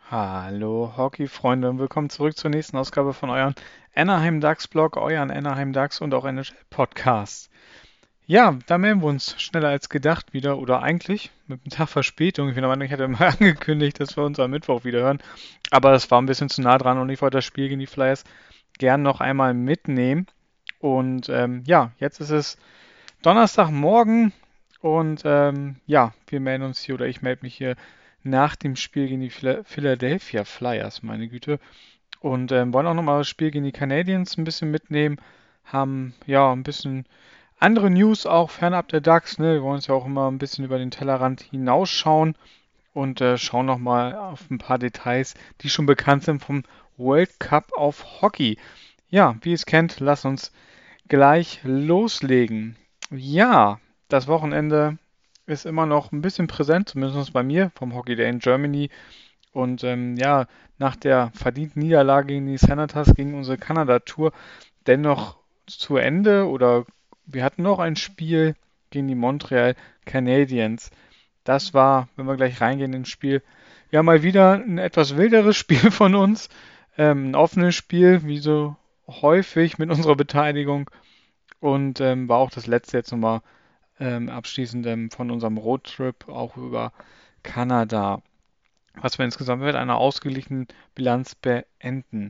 Hallo Hockey-Freunde und willkommen zurück zur nächsten Ausgabe von euren Anaheim Ducks Blog, euren Anaheim Ducks und auch NHL Podcast. Ja, da melden wir uns schneller als gedacht wieder oder eigentlich mit einem Tag Verspätung. Ich bin der Meinung, ich hatte mal angekündigt, dass wir uns am Mittwoch wieder hören, aber das war ein bisschen zu nah dran und ich wollte das Spiel gegen die Flyers gern noch einmal mitnehmen. Und ja, jetzt ist es Donnerstagmorgen und ja, wir melden uns hier oder ich melde mich hier nach dem Spiel gegen die Philadelphia Flyers, meine Güte. Und wollen auch nochmal das Spiel gegen die Canadiens ein bisschen mitnehmen. Haben ja ein bisschen andere News auch fernab der Ducks. Ne? Wir wollen uns ja auch immer ein bisschen über den Tellerrand hinausschauen und schauen nochmal auf ein paar Details, die schon bekannt sind vom World Cup auf Hockey. Ja, wie ihr es kennt, lasst uns gleich loslegen. Ja, das Wochenende ist immer noch ein bisschen präsent, zumindest bei mir, vom Hockey Day in Germany. Und ja, nach der verdienten Niederlage gegen die Senators ging unsere Kanada-Tour dennoch zu Ende. Oder wir hatten noch ein Spiel gegen die Montreal Canadiens. Das war, wenn wir gleich reingehen ins Spiel, ja mal wieder ein etwas wilderes Spiel von uns. Ein offenes Spiel, wie so häufig mit unserer Beteiligung. Und war auch das letzte jetzt nochmal abschließend von unserem Roadtrip auch über Kanada, was wir insgesamt mit einer ausgeglichenen Bilanz beenden.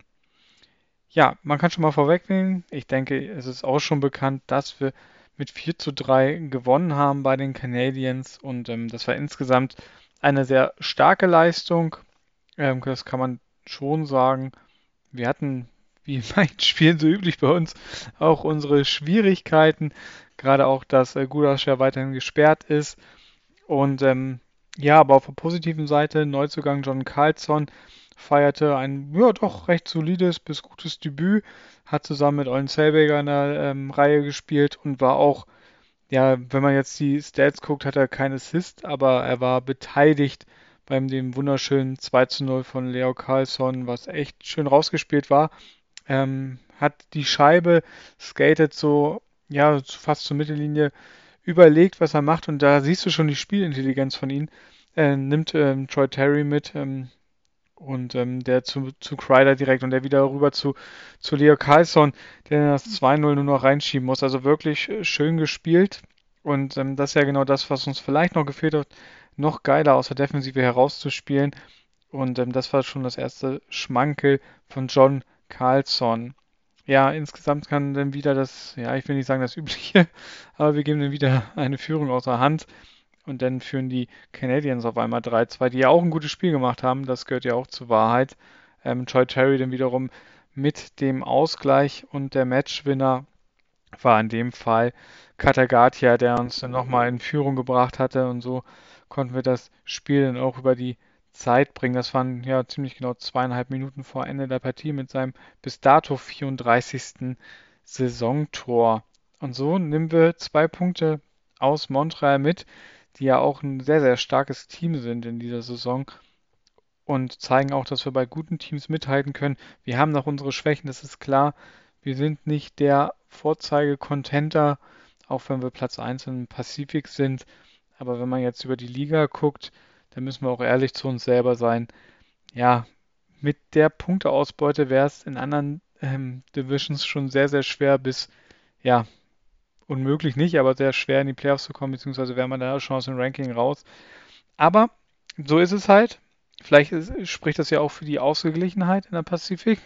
Ja, man kann schon mal vorwegnehmen. Ich denke, es ist auch schon bekannt, dass wir mit 4:3 gewonnen haben bei den Canadiens und das war insgesamt eine sehr starke Leistung. Das kann man schon sagen. Wir hatten, wie in manchen Spielen so üblich bei uns, auch unsere Schwierigkeiten. Gerade auch, dass Gudas ja weiterhin gesperrt ist. Und ja, aber auf der positiven Seite, Neuzugang John Carlson feierte ein, ja, doch recht solides bis gutes Debüt, hat zusammen mit Olin Zellweger in der Reihe gespielt und war auch, ja, wenn man jetzt die Stats guckt, hat er keinen Assist, aber er war beteiligt beim dem wunderschönen 2:0 von Leo Carlsson, was echt schön rausgespielt war. Hat die Scheibe, skatet so, ja, fast zur Mittellinie, überlegt, was er macht und da siehst du schon die Spielintelligenz von ihm. Nimmt Troy Terry mit und der zu Kreider direkt und der wieder rüber zu Leo Carlsson, der das 2:0 nur noch reinschieben muss. Also wirklich schön gespielt und das ist ja genau das, was uns vielleicht noch gefehlt hat, noch geiler aus der Defensive herauszuspielen. Und das war schon das erste Schmankel von John Carlsson. Ja, insgesamt kann dann wieder das, ja, ich will nicht sagen das Übliche, aber wir geben dann wieder eine Führung außer Hand und dann führen die Canadiens auf einmal 3:2, die ja auch ein gutes Spiel gemacht haben, das gehört ja auch zur Wahrheit. Troy Terry dann wiederum mit dem Ausgleich und der Matchwinner war in dem Fall Katagatia, der uns dann nochmal in Führung gebracht hatte und so konnten wir das Spiel dann auch über die Zeit bringen. Das waren ja ziemlich genau 2,5 Minuten vor Ende der Partie mit seinem bis dato 34. Saisontor. Und so nehmen wir 2 Punkte aus Montreal mit, die ja auch ein sehr, sehr starkes Team sind in dieser Saison und zeigen auch, dass wir bei guten Teams mithalten können. Wir haben noch unsere Schwächen, das ist klar. Wir sind nicht der Vorzeige-Contender, auch wenn wir Platz 1 im Pazifik sind. Aber wenn man jetzt über die Liga guckt, dann müssen wir auch ehrlich zu uns selber sein. Ja, mit der Punkteausbeute wäre es in anderen Divisions schon sehr, sehr schwer bis, ja, unmöglich nicht, aber sehr schwer in die Playoffs zu kommen, beziehungsweise wäre man da schon aus dem Ranking raus. Aber so ist es halt. Vielleicht spricht das ja auch für die Ausgeglichenheit in der Pazifik.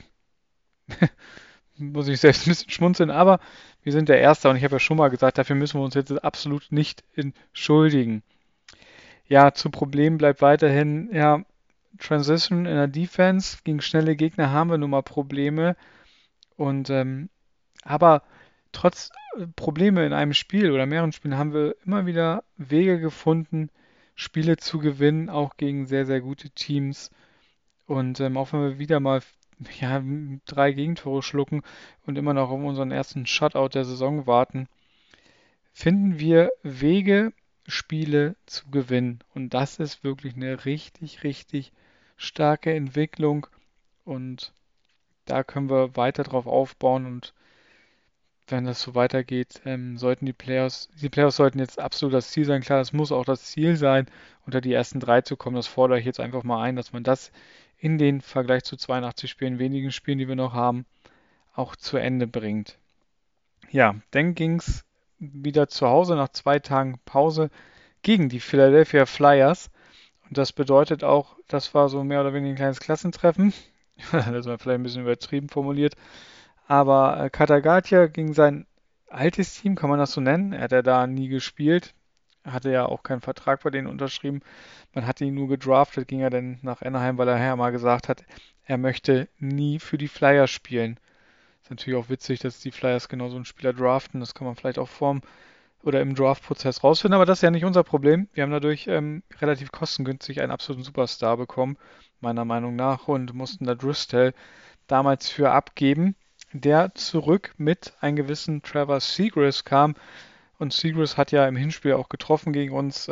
Muss ich selbst ein bisschen schmunzeln, aber wir sind der Erste und ich habe ja schon mal gesagt, dafür müssen wir uns jetzt absolut nicht entschuldigen. Ja, zu Problemen bleibt weiterhin, ja, Transition in der Defense. Gegen schnelle Gegner haben wir nun mal Probleme. Und aber trotz Probleme in einem Spiel oder mehreren Spielen haben wir immer wieder Wege gefunden, Spiele zu gewinnen, auch gegen sehr, sehr gute Teams. Und auch wenn wir wieder mal ja, 3 Gegentore schlucken und immer noch auf unseren ersten Shutout der Saison warten, finden wir Wege, Spiele zu gewinnen. Und das ist wirklich eine richtig, richtig starke Entwicklung. Und da können wir weiter drauf aufbauen. Und wenn das so weitergeht, sollten die Playoffs sollten jetzt absolut das Ziel sein. Klar, das muss auch das Ziel sein, unter die ersten 3 zu kommen. Das fordere ich jetzt einfach mal ein, dass man das in den Vergleich zu 82 Spielen, wenigen Spielen, die wir noch haben, auch zu Ende bringt. Ja, dann ging es wieder zu Hause nach 2 Tagen Pause gegen die Philadelphia Flyers. Und das bedeutet auch, das war so mehr oder weniger ein kleines Klassentreffen. Das war vielleicht ein bisschen übertrieben formuliert. Aber Katagatia gegen sein altes Team, kann man das so nennen? Er hat ja da nie gespielt. Er hatte ja auch keinen Vertrag bei denen unterschrieben. Man hatte ihn nur gedraftet, ging er dann nach Anaheim, weil er ja mal gesagt hat, er möchte nie für die Flyers spielen. Ist natürlich auch witzig, dass die Flyers genau so einen Spieler draften. Das kann man vielleicht auch vorm oder im Draft-Prozess rausfinden, aber das ist ja nicht unser Problem. Wir haben dadurch relativ kostengünstig einen absoluten Superstar bekommen, meiner Meinung nach, und mussten da Drysdale damals für abgeben, der zurück mit einem gewissen Trevor Zegras kam. Und Zegras hat ja im Hinspiel auch getroffen gegen uns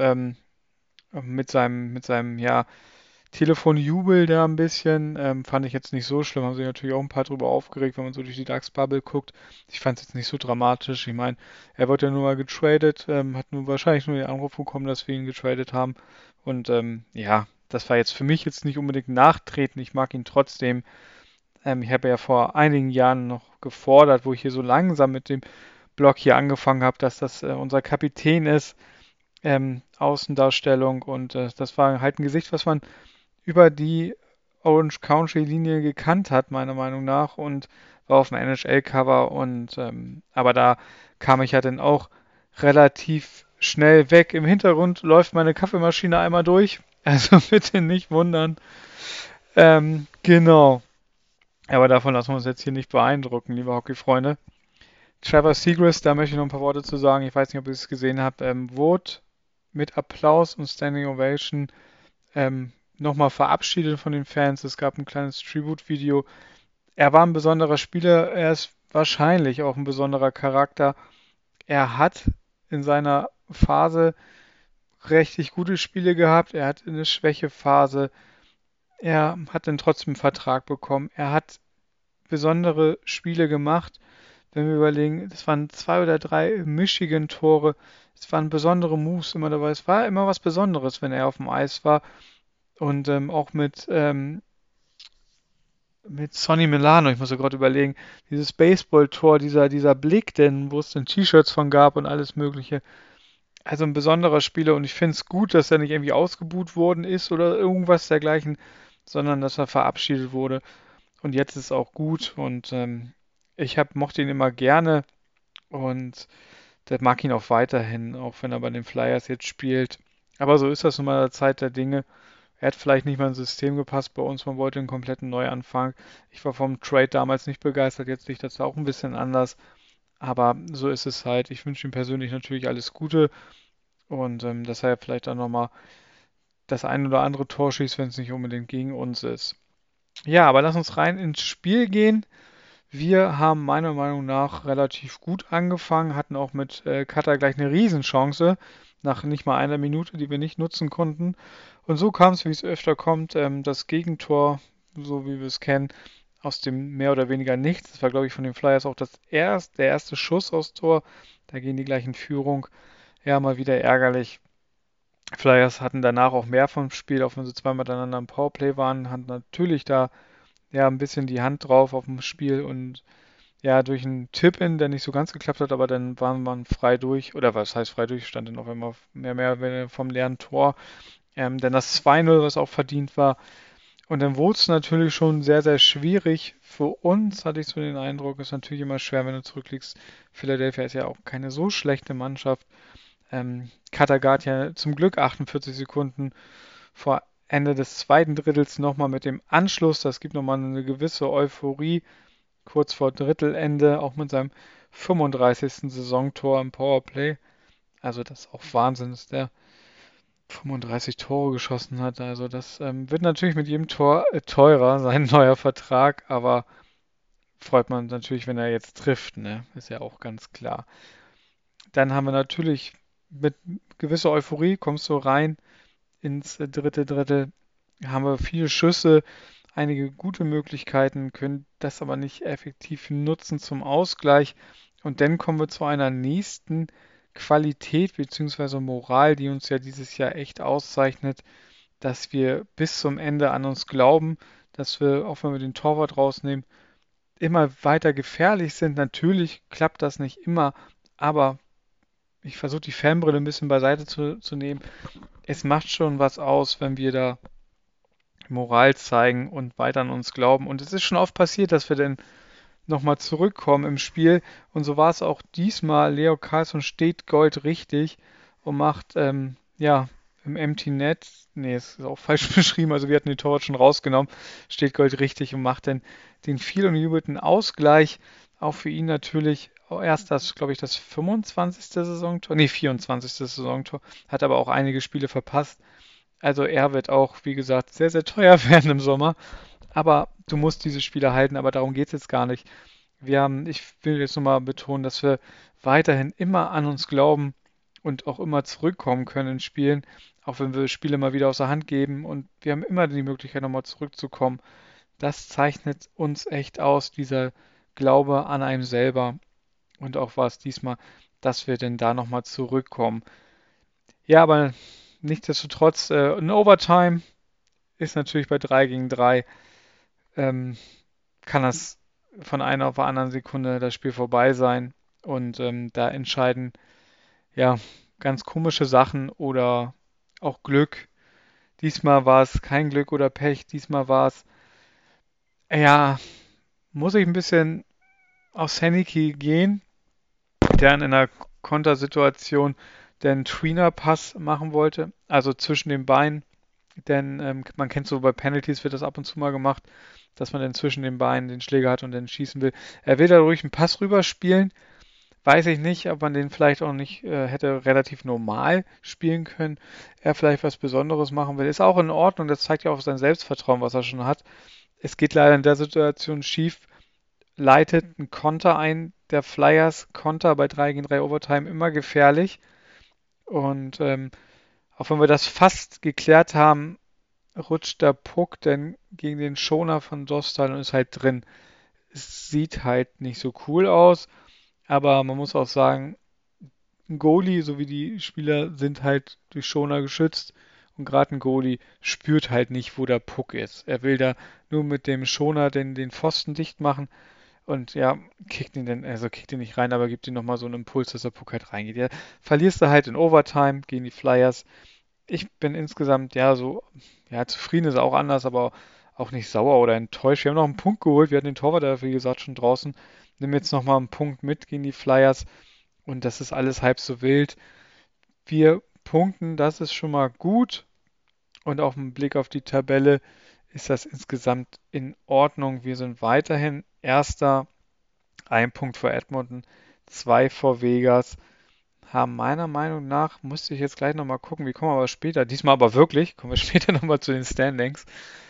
mit seinem ja, Telefonjubel da ein bisschen. Fand ich jetzt nicht so schlimm. Haben sich natürlich auch ein paar drüber aufgeregt, wenn man so durch die DAX-Bubble guckt. Ich fand es jetzt nicht so dramatisch. Ich meine, er wurde ja nur mal getradet, hat nur wahrscheinlich nur den Anruf bekommen, dass wir ihn getradet haben. Und ja, das war jetzt für mich jetzt nicht unbedingt Nachtreten. Ich mag ihn trotzdem. Ich habe ja vor einigen Jahren noch gefordert, wo ich hier so langsam mit dem Blog hier angefangen habe, dass das unser Kapitän ist. Außendarstellung und das war halt ein Gesicht, was man über die Orange County Linie gekannt hat, meiner Meinung nach, und war auf dem NHL-Cover und aber da kam ich ja dann auch relativ schnell weg. Im Hintergrund läuft meine Kaffeemaschine einmal durch, also bitte nicht wundern. Genau. Aber davon lassen wir uns jetzt hier nicht beeindrucken, liebe Hockeyfreunde. Trevor Zegras, da möchte ich noch ein paar Worte zu sagen. Ich weiß nicht, ob ihr es gesehen habt. Wurde mit Applaus und Standing Ovation nochmal verabschiedet von den Fans. Es gab ein kleines Tribute-Video. Er war ein besonderer Spieler, er ist wahrscheinlich auch ein besonderer Charakter. Er hat in seiner Phase richtig gute Spiele gehabt, er hat eine Schwächephase, er hat dann trotzdem einen Vertrag bekommen, er hat besondere Spiele gemacht. Wenn wir überlegen, das waren 2 oder 3 Michigan-Tore, es waren besondere Moves immer dabei, es war immer was Besonderes, wenn er auf dem Eis war. Und auch mit Sonny Milano, ich muss ja gerade überlegen, dieses Baseball-Tor, dieser Blick, denn wo es dann T-Shirts von gab und alles Mögliche. Also ein besonderer Spieler und ich finde es gut, dass er nicht irgendwie ausgebuht worden ist oder irgendwas dergleichen, sondern dass er verabschiedet wurde. Und jetzt ist es auch gut und mochte ihn immer gerne und der mag ihn auch weiterhin, auch wenn er bei den Flyers jetzt spielt. Aber so ist das nun mal der Zeit der Dinge. Er hat vielleicht nicht mal ins System gepasst bei uns, man wollte einen kompletten Neuanfang. Ich war vom Trade damals nicht begeistert, jetzt liegt das auch ein bisschen anders. Aber so ist es halt. Ich wünsche ihm persönlich natürlich alles Gute und dass er vielleicht auch nochmal das ein oder andere Tor schießt, wenn es nicht unbedingt gegen uns ist. Ja, aber lass uns rein ins Spiel gehen. Wir haben meiner Meinung nach relativ gut angefangen, hatten auch mit Cutter gleich eine Riesenchance nach nicht mal einer Minute, die wir nicht nutzen konnten. Und so kam es, wie es öfter kommt, das Gegentor, so wie wir es kennen, aus dem mehr oder weniger nichts. Das war, glaube ich, von den Flyers auch der erste Schuss aus Tor. Da gehen die gleich in Führung. Ja, mal wieder ärgerlich. Flyers hatten danach auch mehr vom Spiel, auch wenn sie zweimal miteinander im Powerplay waren, hatten natürlich da ja ein bisschen die Hand drauf auf dem Spiel und ja, durch einen Tip-In, der nicht so ganz geklappt hat, aber dann war man frei durch, oder was heißt frei durch, stand dann auf einmal mehr vom leeren Tor. Dann das 2:0, was auch verdient war. Und dann wurde es natürlich schon sehr, sehr schwierig. Für uns hatte ich so den Eindruck, ist natürlich immer schwer, wenn du zurückliegst. Philadelphia ist ja auch keine so schlechte Mannschaft. Kattegat ja zum Glück 48 Sekunden vor Ende des zweiten Drittels nochmal mit dem Anschluss. Das gibt nochmal eine gewisse Euphorie kurz vor Drittelende, auch mit seinem 35. Saisontor im Powerplay. Also das ist auch Wahnsinn, dass der 35 Tore geschossen hat. Also das wird natürlich mit jedem Tor teurer, sein neuer Vertrag, aber freut man natürlich, wenn er jetzt trifft, ne? Ist ja auch ganz klar. Dann haben wir natürlich mit gewisser Euphorie, kommst du rein ins dritte Drittel, haben wir viele Schüsse, einige gute Möglichkeiten, können das aber nicht effektiv nutzen zum Ausgleich. Und dann kommen wir zu einer nächsten Qualität bzw. Moral, die uns ja dieses Jahr echt auszeichnet. dass wir bis zum Ende an uns glauben, dass wir, auch wenn wir den Torwart rausnehmen, immer weiter gefährlich sind. Natürlich klappt das nicht immer, aber ich versuche die Fanbrille ein bisschen beiseite zu nehmen. Es macht schon was aus, wenn wir da Moral zeigen und weiter an uns glauben. Und es ist schon oft passiert, dass wir dann nochmal zurückkommen im Spiel. Und so war es auch diesmal. Leo Carlsson steht Gold richtig und macht, ja, im Empty Net, nee, es ist auch falsch beschrieben, also wir hatten den Torwart schon rausgenommen, steht Gold richtig und macht dann den viel umjubelten Ausgleich. Auch für ihn natürlich erst das, glaube ich, das 25. Saisontor, nee, 24. Saisontor, hat aber auch einige Spiele verpasst. Also er wird auch, wie gesagt, sehr, sehr teuer werden im Sommer. Aber du musst diese Spiele halten, aber darum geht es jetzt gar nicht. Ich will jetzt nochmal betonen, dass wir weiterhin immer an uns glauben und auch immer zurückkommen können in Spielen, auch wenn wir Spiele mal wieder aus der Hand geben und wir haben immer die Möglichkeit, nochmal zurückzukommen. Das zeichnet uns echt aus, dieser Glaube an einem selber. Und auch war es diesmal, dass wir denn da nochmal zurückkommen. Ja, aber nichtsdestotrotz, ein Overtime ist natürlich bei 3 gegen 3, ähm, kann das von einer auf der anderen Sekunde das Spiel vorbei sein. Und da entscheiden ja ganz komische Sachen oder auch Glück. Diesmal war es kein Glück oder Pech. Diesmal war es, ja, muss ich ein bisschen auf Henneke gehen, der in einer Kontersituation den Tweener-Pass machen wollte, also zwischen den Beinen. Denn man kennt so bei Penalties wird das ab und zu mal gemacht, dass man dann zwischen den Beinen den Schläger hat und dann schießen will. Er will da ruhig einen Pass rüberspielen. Weiß ich nicht, ob man den vielleicht auch nicht hätte relativ normal spielen können. Er vielleicht was Besonderes machen will. Ist auch in Ordnung. Das zeigt ja auch sein Selbstvertrauen, was er schon hat. Es geht leider in der Situation schief. Leitet ein Konter ein. Der Flyers Konter bei 3 gegen 3 Overtime immer gefährlich. Und auch wenn wir das fast geklärt haben, rutscht der Puck dann gegen den Schoner von Dostal und ist halt drin. Es sieht halt nicht so cool aus, aber man muss auch sagen, ein Goalie sowie die Spieler sind halt durch Schoner geschützt und gerade ein Goalie spürt halt nicht, wo der Puck ist. Er will da nur mit dem Schoner den Pfosten dicht machen und ja, kickt ihn nicht rein, aber gibt ihm nochmal so einen Impuls, dass der Puck halt reingeht. Ja, verlierst du halt in Overtime gegen die Flyers. Ich bin insgesamt, ja, so, ja, zufrieden ist auch anders, aber auch nicht sauer oder enttäuscht. Wir haben noch einen Punkt geholt. Wir hatten den Torwart, der, wie gesagt, schon draußen. Nimm jetzt nochmal einen Punkt mit gegen die Flyers. Und das ist alles halb so wild. Wir punkten, das ist schon mal gut. Und auf den Blick auf die Tabelle ist das insgesamt in Ordnung. Wir sind weiterhin Erster. Ein Punkt vor Edmonton, 2 vor Vegas. Haben meiner Meinung nach, musste ich jetzt gleich nochmal gucken, wie kommen wir aber später, diesmal aber wirklich, kommen wir später nochmal zu den Standings,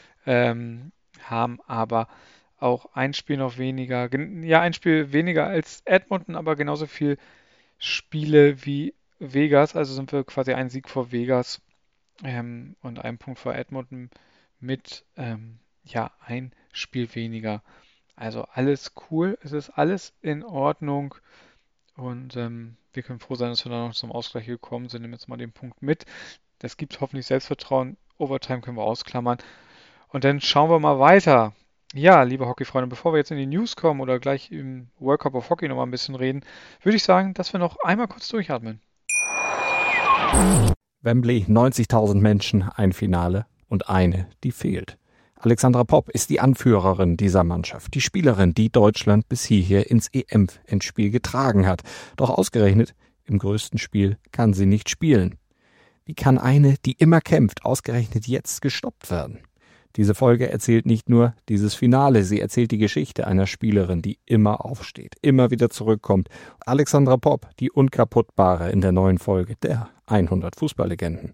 haben aber auch ein Spiel noch weniger, ja, ein Spiel weniger als Edmonton, aber genauso viel Spiele wie Vegas, also sind wir quasi ein Sieg vor Vegas und ein Punkt vor Edmonton mit, ja, ein Spiel weniger. Also alles cool, es ist alles in Ordnung. Und wir können froh sein, dass wir da noch zum Ausgleich gekommen sind. Nehmen jetzt mal den Punkt mit. Das gibt hoffentlich Selbstvertrauen. Overtime können wir ausklammern. Und dann schauen wir mal weiter. Ja, liebe Hockeyfreunde, bevor wir jetzt in die News kommen oder gleich im World Cup of Hockey nochmal ein bisschen reden, würde ich sagen, dass wir noch einmal kurz durchatmen. Wembley, 90.000 Menschen, ein Finale und eine, die fehlt. Alexandra Popp ist die Anführerin dieser Mannschaft, die Spielerin, die Deutschland bis hierher ins EM-Endspiel getragen hat. Doch ausgerechnet im größten Spiel kann sie nicht spielen. Wie kann eine, die immer kämpft, ausgerechnet jetzt gestoppt werden? Diese Folge erzählt nicht nur dieses Finale, sie erzählt die Geschichte einer Spielerin, die immer aufsteht, immer wieder zurückkommt. Alexandra Popp, die Unkaputtbare in der neuen Folge der 100 Fußballlegenden.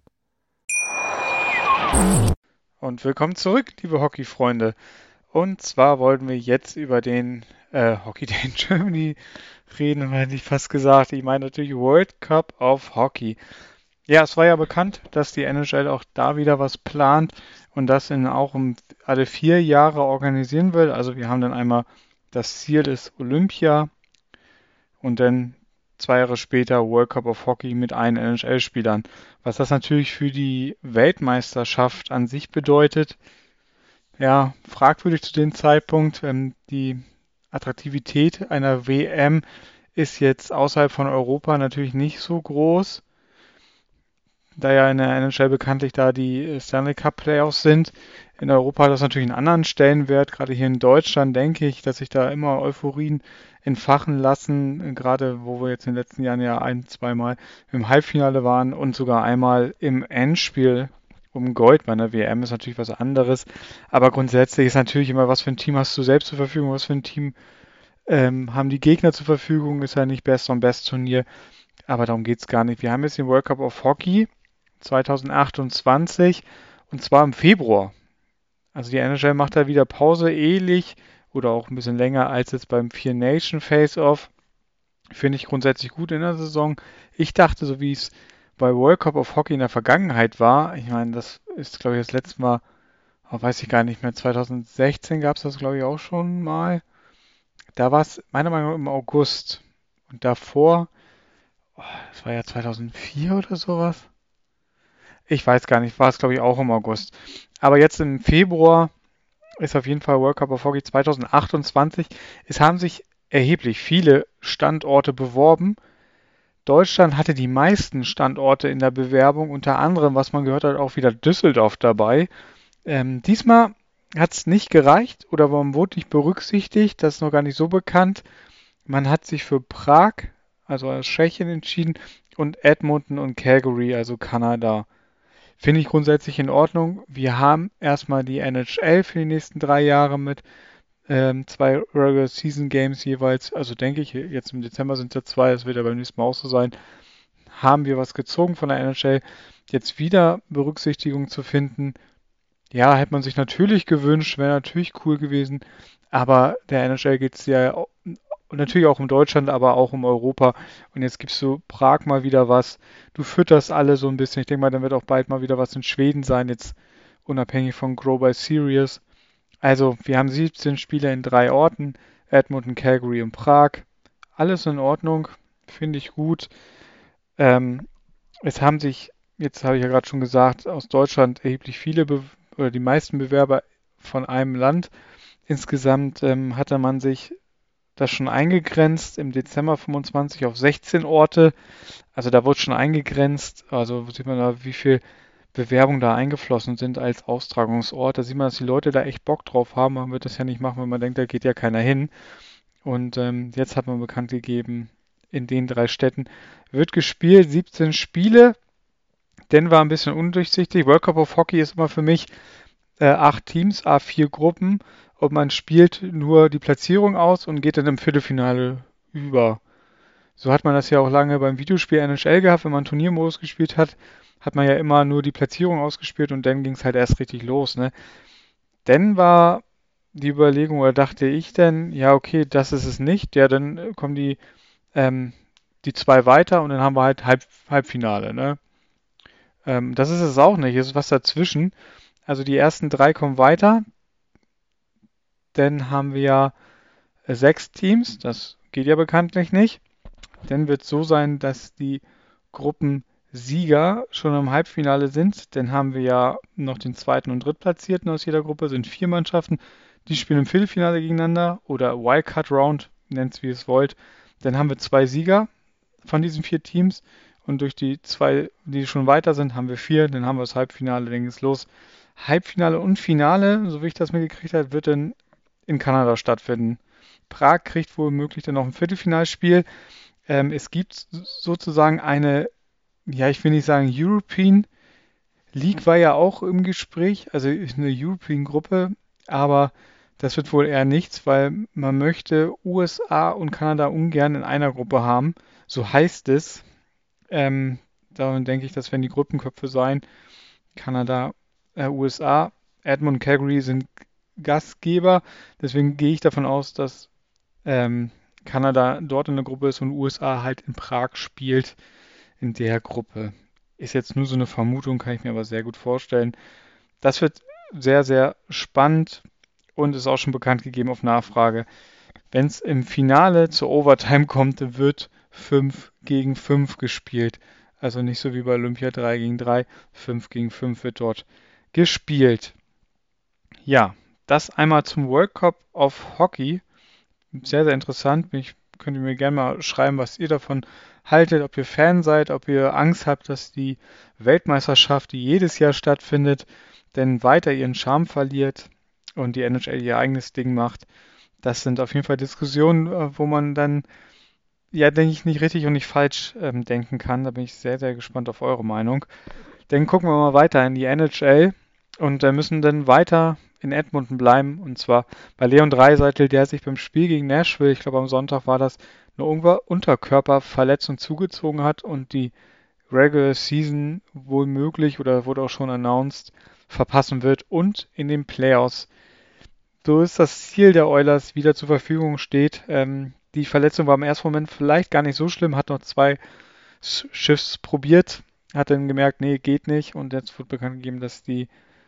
Und willkommen zurück, liebe Hockeyfreunde. Und zwar wollten wir jetzt über den Hockey Day in Germany reden, hätte ich fast gesagt. Ich meine natürlich World Cup of Hockey. Ja, es war ja bekannt, dass die NHL auch da wieder was plant und das auch alle 4 Jahre organisieren will. Also wir haben dann einmal das Ziel ist Olympia und dann 2 Jahre später World Cup of Hockey mit allen NHL-Spielern. Was das natürlich für die Weltmeisterschaft an sich bedeutet, ja, fragwürdig zu dem Zeitpunkt. Die Attraktivität einer WM ist jetzt außerhalb von Europa natürlich nicht so groß, da ja in der NHL bekanntlich da die Stanley Cup Playoffs sind. In Europa hat das natürlich einen anderen Stellenwert. Gerade hier in Deutschland denke ich, dass sich da immer Euphorien entfachen lassen, gerade wo wir jetzt in den letzten Jahren ja ein-, zweimal im Halbfinale waren und sogar einmal im Endspiel um Gold bei einer WM ist natürlich was anderes. Aber grundsätzlich ist natürlich immer, was für ein Team hast du selbst zur Verfügung, was für ein Team haben die Gegner zur Verfügung, ist ja nicht Best on Best Turnier, aber darum geht es gar nicht. Wir haben jetzt den World Cup of Hockey 2028 und zwar im Februar. Also die NHL macht da wieder Pause, ähnlich oder auch ein bisschen länger als jetzt beim Vier Nation Face-Off. Finde ich grundsätzlich gut in der Saison. Ich dachte, so wie es bei World Cup of Hockey in der Vergangenheit war, ich meine, das ist, glaube ich, das letzte Mal, weiß ich gar nicht mehr, 2016 gab es das, glaube ich, auch schon mal. Da war es meiner Meinung nach im August. Und davor, das war ja 2004 oder sowas. Ich weiß gar nicht, war es, glaube ich, auch im August. Aber jetzt im Februar ist auf jeden Fall World Cup of Hockey 2028. Es haben sich erheblich viele Standorte beworben. Deutschland hatte die meisten Standorte in der Bewerbung, unter anderem, was man gehört hat, auch wieder Düsseldorf dabei. Diesmal hat es nicht gereicht oder man wurde nicht berücksichtigt, das ist noch gar nicht so bekannt. Man hat sich für Prag, also aus Tschechien, entschieden und Edmonton und Calgary, also Kanada. Finde ich grundsätzlich in Ordnung. Wir haben erstmal die NHL für die nächsten 3 Jahre mit 2 Regular Season Games jeweils. Also denke ich, jetzt im Dezember sind es ja 2, das wird ja beim nächsten Mal auch so sein. Haben wir was gezogen von der NHL. Jetzt wieder Berücksichtigung zu finden. Ja, hätte man sich natürlich gewünscht, wäre natürlich cool gewesen. Aber der NHL geht es ja natürlich auch um Deutschland, aber auch um Europa. Und jetzt gibst du Prag mal wieder was. Du fütterst alle so ein bisschen. Ich denke mal, dann wird auch bald mal wieder was in Schweden sein, jetzt unabhängig von Grow by Series. Also, wir haben 17 Spieler in 3 Orten. Edmonton, Calgary und Prag. Alles in Ordnung. Finde ich gut. Ähm, Es haben sich, jetzt habe ich ja gerade schon gesagt, aus Deutschland erheblich viele oder die meisten Bewerber von einem Land. Insgesamt hatte man sich das schon eingegrenzt im Dezember 25 auf 16 Orte. Also da wurde schon eingegrenzt. Also sieht man da, wie viel Bewerbungen da eingeflossen sind als Austragungsort. Da sieht man, dass die Leute da echt Bock drauf haben. Man wird das ja nicht machen, wenn man denkt, da geht ja keiner hin. Und jetzt hat man bekannt gegeben, in den 3 Städten wird gespielt, 17 Spiele. Denver ein bisschen undurchsichtig. World Cup of Hockey ist immer für mich 8 Teams, A4 Gruppen und man spielt nur die Platzierung aus und geht dann im Viertelfinale über. So hat man das ja auch lange beim Videospiel NHL gehabt, wenn man Turniermodus gespielt hat, hat man ja immer nur die Platzierung ausgespielt und dann ging es halt erst richtig los, ne? Dann war die Überlegung, oder dachte ich denn, ja okay, das ist es nicht, ja dann kommen ähm, die 2 weiter und dann haben wir halt Halbfinale, ne? Das ist es auch nicht, es ist was dazwischen. Also die ersten 3 kommen weiter, dann haben wir 6 Teams, das geht ja bekanntlich nicht. Dann wird es so sein, dass die Gruppensieger schon im Halbfinale sind. Dann haben wir ja noch den zweiten und drittplatzierten aus jeder Gruppe, sind 4 Mannschaften. Die spielen im Viertelfinale gegeneinander oder Wildcard Round, nennt es wie ihr es wollt. Dann haben wir 2 Sieger von diesen 4 Teams und durch die 2, die schon weiter sind, haben wir 4. Dann haben wir das Halbfinale, dann geht's los. Halbfinale und Finale, so wie ich das mitgekriegt habe, wird dann in Kanada stattfinden. Prag kriegt wohl möglich dann noch ein Viertelfinalspiel. Es gibt sozusagen eine, ja, ich will nicht sagen European League war ja auch im Gespräch, also eine European-Gruppe, aber das wird wohl eher nichts, weil man möchte USA und Kanada ungern in einer Gruppe haben. So heißt es. Darum denke ich, das werden die Gruppenköpfe sein. Kanada, USA, Edmonton, Calgary sind Gastgeber. Deswegen gehe ich davon aus, dass Kanada dort in der Gruppe ist und USA halt in Prag spielt in der Gruppe. Ist jetzt nur so eine Vermutung, kann ich mir aber sehr gut vorstellen. Das wird sehr, sehr spannend und ist auch schon bekannt gegeben auf Nachfrage. Wenn es im Finale zur Overtime kommt, wird 5 gegen 5 gespielt. Also nicht so wie bei Olympia 3 gegen 3, 5 gegen 5 wird dort gespielt. Ja, das einmal zum World Cup of Hockey. Sehr, sehr interessant. Könnt ihr mir gerne mal schreiben, was ihr davon haltet, ob ihr Fan seid, ob ihr Angst habt, dass die Weltmeisterschaft, die jedes Jahr stattfindet, denn weiter ihren Charme verliert und die NHL ihr eigenes Ding macht. Das sind auf jeden Fall Diskussionen, wo man dann, ja, denke ich, nicht richtig und nicht falsch denken kann. Da bin ich sehr, sehr gespannt auf eure Meinung. Dann gucken wir mal weiter in die NHL und müssen dann weiter in Edmonton bleiben. Und zwar bei Leon Draisaitl, der sich beim Spiel gegen Nashville, ich glaube am Sonntag war das, eine Unterkörperverletzung zugezogen hat und die Regular Season wohl möglich oder wurde auch schon announced, verpassen wird und in den Playoffs. So ist das Ziel der Oilers wieder zur Verfügung steht. Die Verletzung war im ersten Moment vielleicht gar nicht so schlimm, hat noch 2 Shifts probiert, hat dann gemerkt, nee, geht nicht und jetzt wird bekannt gegeben, dass die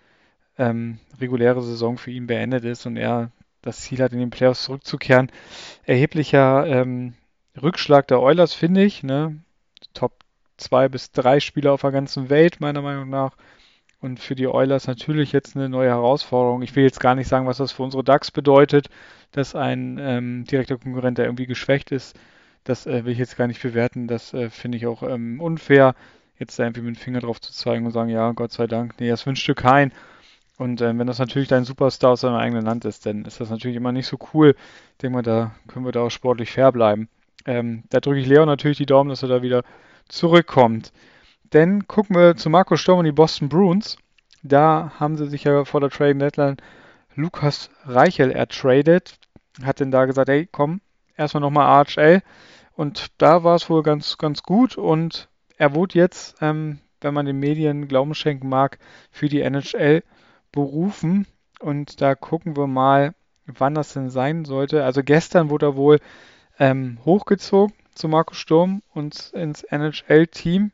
reguläre Saison für ihn beendet ist und er das Ziel hat, in den Playoffs zurückzukehren. Erheblicher Rückschlag der Oilers, finde ich. Ne? Top 2 bis 3 Spieler auf der ganzen Welt, meiner Meinung nach. Und für die Oilers natürlich jetzt eine neue Herausforderung. Ich will jetzt gar nicht sagen, was das für unsere Ducks bedeutet, dass ein direkter Konkurrent, der irgendwie geschwächt ist, das will ich jetzt gar nicht bewerten. Das finde ich auch unfair, jetzt da irgendwie mit dem Finger drauf zu zeigen und sagen, ja, Gott sei Dank, nee, das wünscht du keinen. Und wenn das natürlich dein Superstar aus seinem eigenen Land ist, dann ist das natürlich immer nicht so cool. Ich denke mal, da können wir da auch sportlich fair bleiben. Da drücke ich Leon natürlich die Daumen, dass er da wieder zurückkommt. Dann gucken wir zu Marco Sturm und die Boston Bruins. Da haben sie sich ja vor der Trade Deadline Lukas Reichel ertradet. Hat denn da gesagt, hey, komm, erstmal nochmal AHL. Und da war es wohl ganz, ganz gut. Und er wurde jetzt, wenn man den Medien Glauben schenken mag, für die NHL berufen. Und da gucken wir mal, wann das denn sein sollte. Also gestern wurde er wohl hochgezogen zu Marco Sturm und ins NHL-Team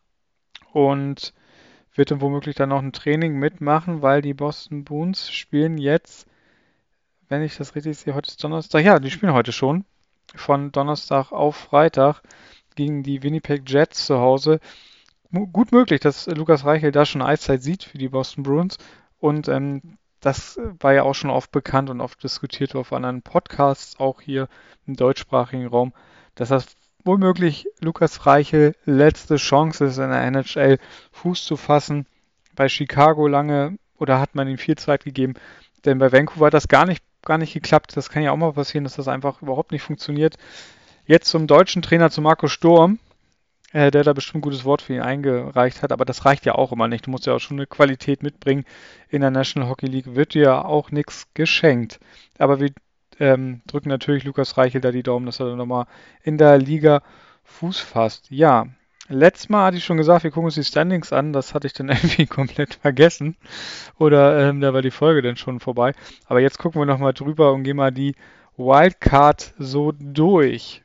und wird dann womöglich dann noch ein Training mitmachen, weil die Boston Bruins spielen jetzt, wenn ich das richtig sehe, heute ist Donnerstag, ja, die spielen heute schon, von Donnerstag auf Freitag gegen die Winnipeg Jets zu Hause. Gut möglich, dass Lukas Reichel da schon Eiszeit sieht für die Boston Bruins und das war ja auch schon oft bekannt und oft diskutiert auf anderen Podcasts, auch hier im deutschsprachigen Raum, dass das womöglich Lukas Reichel letzte Chance ist, in der NHL Fuß zu fassen. Bei Chicago lange oder hat man ihm viel Zeit gegeben, denn bei Vancouver hat das gar nicht geklappt. Das kann ja auch mal passieren, dass das einfach überhaupt nicht funktioniert. Jetzt zum deutschen Trainer, zu Marco Sturm, der da bestimmt ein gutes Wort für ihn eingereicht hat, aber das reicht ja auch immer nicht. Du musst ja auch schon eine Qualität mitbringen. In der National Hockey League wird dir ja auch nichts geschenkt. Aber wir drücken natürlich Lukas Reichel da die Daumen, dass er dann nochmal in der Liga Fuß fasst. Ja, letztes Mal hatte ich schon gesagt, wir gucken uns die Standings an. Das hatte ich dann irgendwie komplett vergessen. Oder da war die Folge dann schon vorbei. Aber jetzt gucken wir nochmal drüber und gehen mal die Wildcard so durch.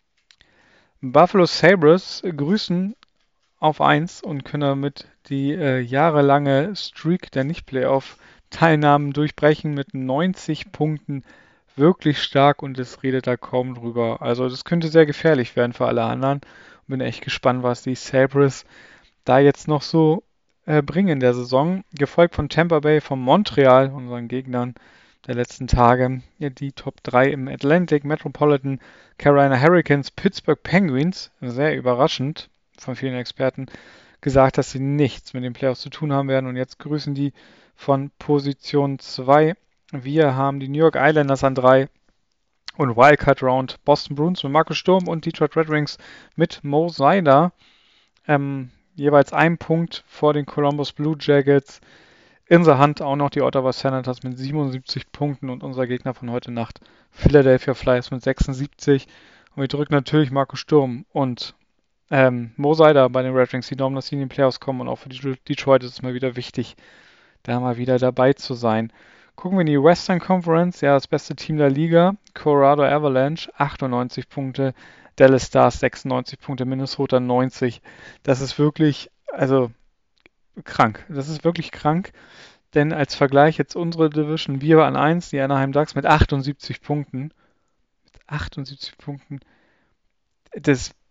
Buffalo Sabres grüßen auf 1 und können damit die jahrelange Streak der Nicht-Playoff-Teilnahmen durchbrechen mit 90 Punkten. Wirklich stark und es redet da kaum drüber. Also das könnte sehr gefährlich werden für alle anderen. Bin echt gespannt, was die Sabres da jetzt noch so bringen in der Saison. Gefolgt von Tampa Bay, von Montreal, unseren Gegnern der letzten Tage. Ja, die Top 3 im Atlantic, Metropolitan, Carolina Hurricanes, Pittsburgh Penguins. Sehr überraschend von vielen Experten gesagt, dass sie nichts mit den Playoffs zu tun haben werden. Und jetzt grüßen die von Position 2. Wir haben die New York Islanders an 3 und Wildcard Round Boston Bruins mit Marco Sturm und Detroit Red Wings mit Mo Seider. Jeweils ein Punkt vor den Columbus Blue Jackets. In der Hand auch noch die Ottawa Senators mit 77 Punkten und unser Gegner von heute Nacht Philadelphia Flyers mit 76. Und wir drücken natürlich Marco Sturm und Mo Seider bei den Red Wings die Daumen, dass sie in die Playoffs kommen. Und auch für Detroit ist es mal wieder wichtig, da mal wieder dabei zu sein. Gucken wir in die Western Conference, ja, das beste Team der Liga, Colorado Avalanche, 98 Punkte, Dallas Stars 96 Punkte, Minnesota 90. Das ist wirklich, also krank. Das ist wirklich krank, denn als Vergleich jetzt unsere Division, wir an 1, die Anaheim Ducks mit 78 Punkten. Mit 78 Punkten. Das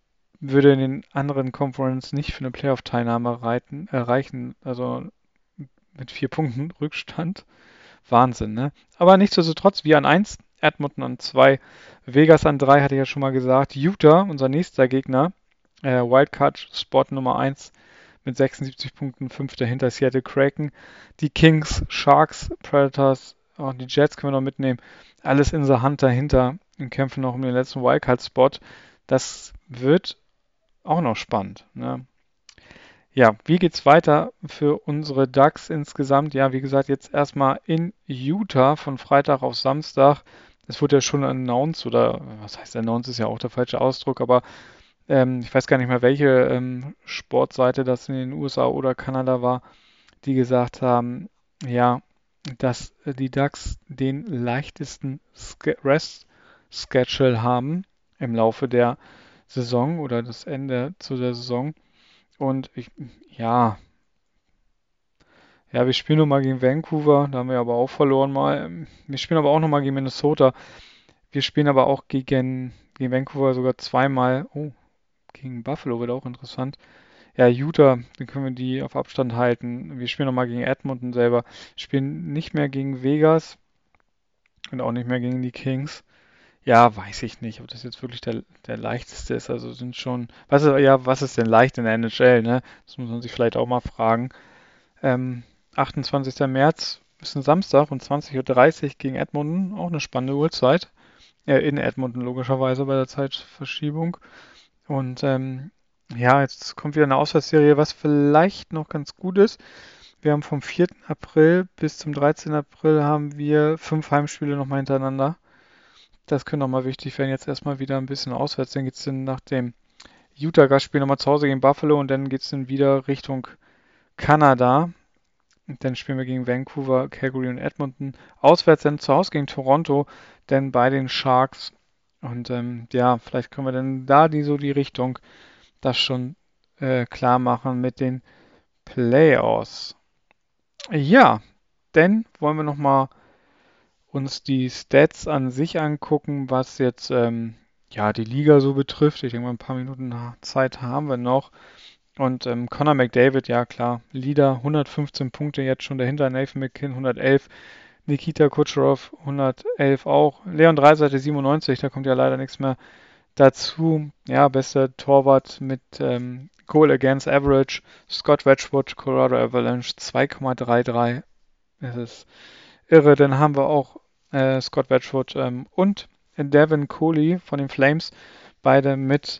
würde in den anderen Conference nicht für eine Playoff-Teilnahme reichen, also mit 4 Punkten Rückstand. Wahnsinn, ne? Aber nichtsdestotrotz, wir an 1, Edmonton an 2, Vegas an 3, hatte ich ja schon mal gesagt. Utah, unser nächster Gegner, Wildcard-Spot Nummer 1 mit 76 Punkten, 5. hinter Seattle Kraken. Die Kings, Sharks, Predators, auch die Jets können wir noch mitnehmen. Alles in der Hand dahinter und kämpfen noch um den letzten Wildcard-Spot. Das wird auch noch spannend, ne? Ja, wie geht's weiter für unsere Ducks insgesamt? Ja, wie gesagt, jetzt erstmal in Utah von Freitag auf Samstag. Es wurde ja schon announced, oder was heißt announced, ist ja auch der falsche Ausdruck, aber ich weiß gar nicht mehr, welche Sportseite das in den USA oder Kanada war, die gesagt haben, ja, dass die Ducks den leichtesten Rest-Schedule haben im Laufe der Saison oder das Ende zu der Saison. Und ja, wir spielen nochmal gegen Vancouver, da haben wir aber auch verloren mal. Wir spielen aber auch nochmal gegen Minnesota. Wir spielen aber auch gegen Vancouver sogar zweimal. Oh, gegen Buffalo wird auch interessant. Ja, Utah, dann können wir die auf Abstand halten. Wir spielen nochmal gegen Edmonton selber. Wir spielen nicht mehr gegen Vegas und auch nicht mehr gegen die Kings. Ja, weiß ich nicht, ob das jetzt wirklich der leichteste ist. Also sind schon, was ist denn leicht in der NHL, ne? Das muss man sich vielleicht auch mal fragen. 28. März ist ein Samstag und 20:30 Uhr gegen Edmonton, auch eine spannende Uhrzeit. In Edmonton logischerweise bei der Zeitverschiebung. Und ja, jetzt kommt wieder eine Auswärtsserie, was vielleicht noch ganz gut ist. Wir haben vom 4. April bis zum 13. April haben wir 5 Heimspiele nochmal hintereinander. Das könnte nochmal wichtig werden. Jetzt erstmal wieder ein bisschen auswärts. Dann geht es dann nach dem Utah-Gastspiel nochmal zu Hause gegen Buffalo und dann geht es dann wieder Richtung Kanada. Und dann spielen wir gegen Vancouver, Calgary und Edmonton. Auswärts dann zu Hause gegen Toronto, dann bei den Sharks. Und ja, vielleicht können wir dann da die Richtung das schon klar machen mit den Playoffs. Ja, dann wollen wir nochmal uns die Stats an sich angucken, was jetzt ja, die Liga so betrifft. Ich denke mal, ein paar Minuten Zeit haben wir noch. Und Connor McDavid, ja klar, Leader, 115 Punkte jetzt schon dahinter, Nathan McKinnon 111, Nikita Kucherov 111 auch, Leon Draisaitl 97, da kommt ja leider nichts mehr dazu. Ja, bester Torwart mit Goal Against Average, Scott Wedgwood, Colorado Avalanche 2,33. Das ist irre. Dann haben wir auch Scott Wedgwood und Devin Cooley von den Flames, beide mit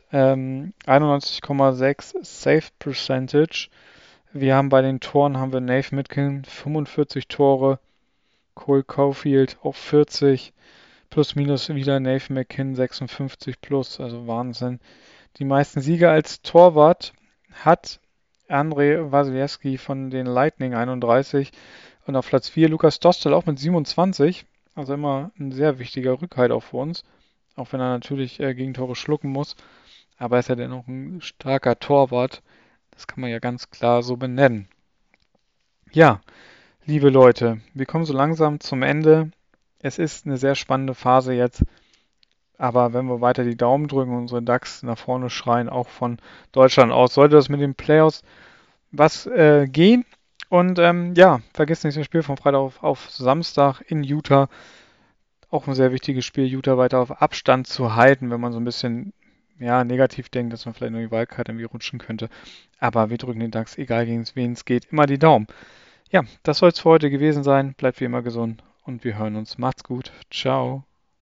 91,6 Save Percentage. Wir haben bei den Toren haben wir Nathan McKinnon 45 Tore, Cole Caulfield auch 40, plus minus wieder Nathan McKinnon 56 plus, also Wahnsinn. Die meisten Siege als Torwart hat Andrei Vasilevskiy von den Lightning 31 und auf Platz 4 Lukas Dostal auch mit 27, also immer ein sehr wichtiger Rückhalt auch für uns, auch wenn er natürlich Gegentore schlucken muss, aber er ist ja dennoch ein starker Torwart, das kann man ja ganz klar so benennen. Ja, liebe Leute, wir kommen so langsam zum Ende. Es ist eine sehr spannende Phase jetzt, aber wenn wir weiter die Daumen drücken und unsere Ducks nach vorne schreien, auch von Deutschland aus, sollte das mit den Playoffs was gehen. Und ja, vergesst nicht das Spiel von Freitag auf Samstag in Utah. Auch ein sehr wichtiges Spiel, Utah weiter auf Abstand zu halten, wenn man so ein bisschen ja, negativ denkt, dass man vielleicht nur die Wildcard irgendwie rutschen könnte. Aber wir drücken den Ducks, egal gegen wen es geht, immer die Daumen. Ja, das soll es für heute gewesen sein. Bleibt wie immer gesund und wir hören uns. Macht's gut. Ciao.